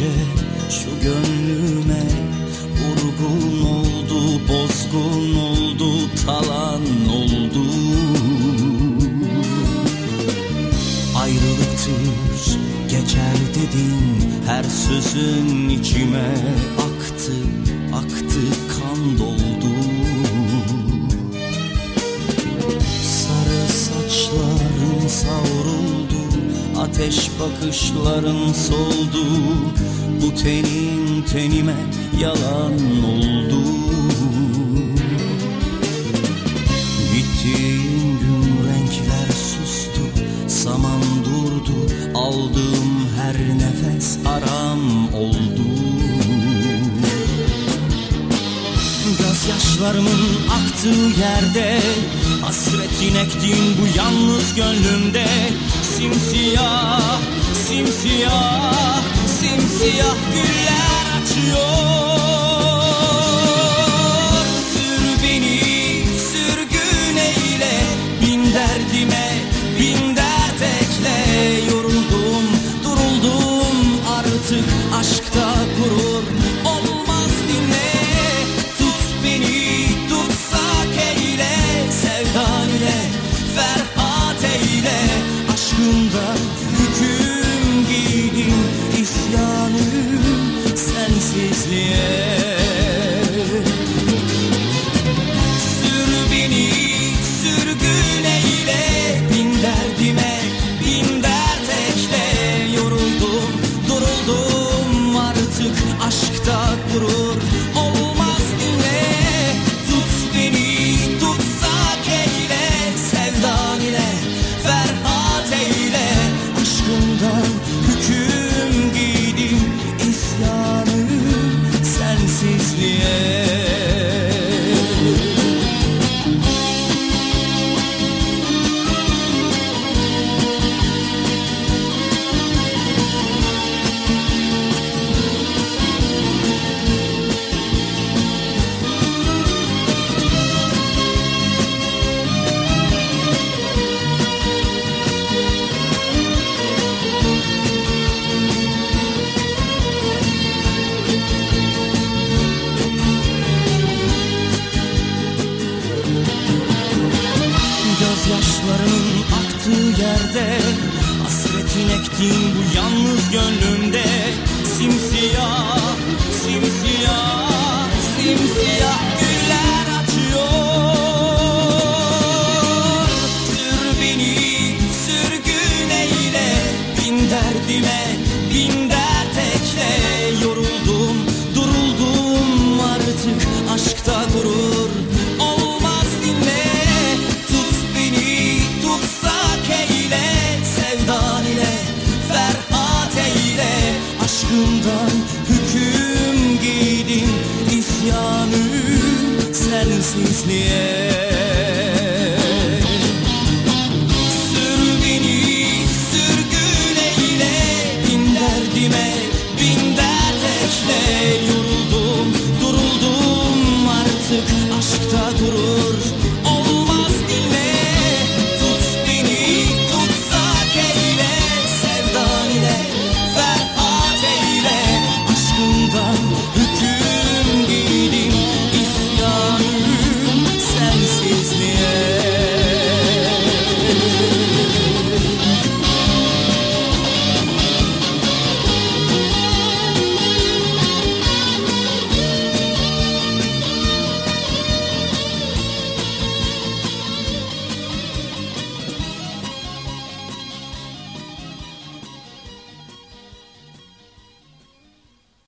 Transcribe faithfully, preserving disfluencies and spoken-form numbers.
gece şu gönlüme vurgun oldu, bozgun oldu, talan oldu. Ayrılıktır geçer dedin, her sözün içime aktı, aktı, kan doldu. Sarı saçların savruldu, ateş bakışların soldu. Bu tenin tenime yalan oldu. Gittiğin gün renkler sustu, zaman durdu, aldığım her nefes haram oldu. Gözyaşlarımın aktığı yerde, hasretin ektiğin bu yalnız gönlümde, simsiyah, simsiyah, simsiyah güller açıyor. Sür beni, sürgün eyle, bin derdime, bin dert ekle. Yoruldum, duruldum, artık aşkta gurur olmaz dinle. Tut beni, tutsak eyle, sevdan ile, ferhat eyle. Aşkımdan hüküm giydim, isyanım sensizliğe. Sür beni, sürgün eyle, bin derdime, bin dert ekle. Yoruldum, duruldum, artık aşkta gurur olmaz dinle. Tut beni, tutsak eyle, sevdan ile, ferhat eyle. Aşkımdan hüküm giydim, isyanım sensizliğe. Gözyaşlarının aktığı yerde, hasretin ektiğin bu yalnız gönlümde, simsiyah, simsiyah, simsiyah güller açıyor. Sür beni, sürgün eyle, bin derdime,